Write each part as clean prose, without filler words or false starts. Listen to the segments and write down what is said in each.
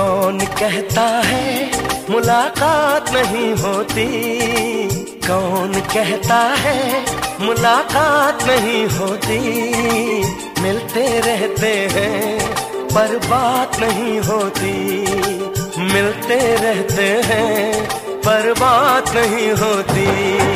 कौन कहता है मुलाकात नहीं होती, कौन कहता है मुलाकात नहीं होती। मिलते रहते हैं पर बात नहीं होती, मिलते रहते हैं पर बात नहीं होती।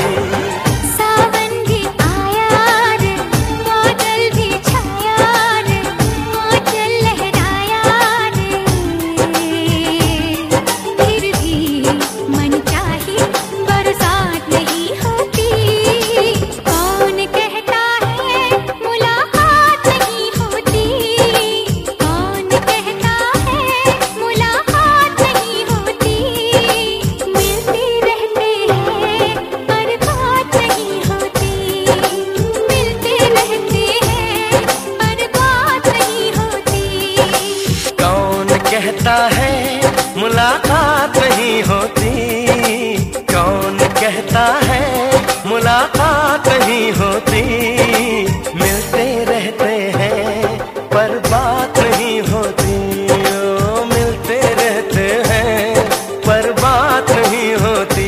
कहता है मुलाकात नहीं होती, कौन कहता है मुलाकात नहीं होती। मिलते रहते हैं पर बात नहीं होती, ओ मिलते रहते हैं पर बात नहीं होती।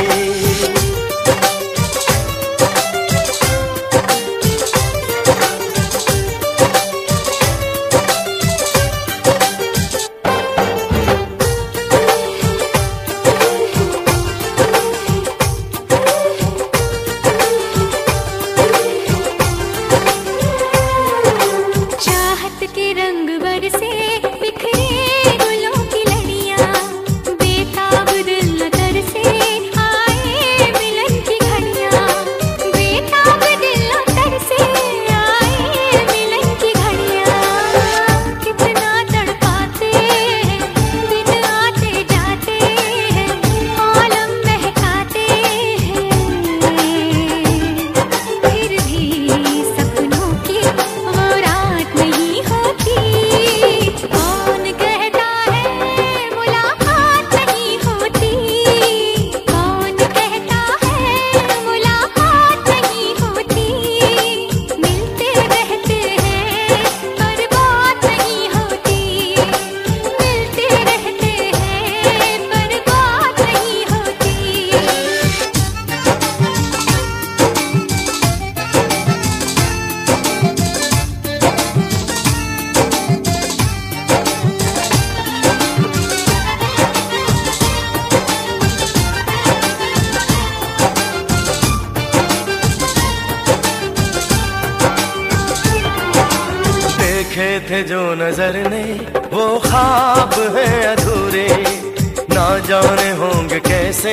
देखे थे जो नजर ने वो ख्वाब है अधूरे, ना जाने होंगे कैसे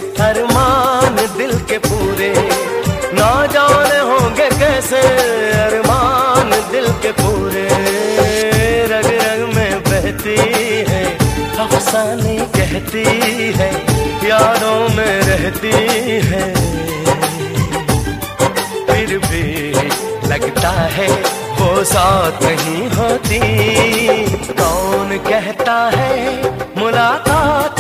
अरमान दिल के पूरे, ना जाने होंगे कैसे अरमान दिल के पूरे। रग रग में बहती है अफसाने कहती है, यादों में रहती है, फिर भी लगता है वो साथ नहीं होती। कौन कहता है मुलाकात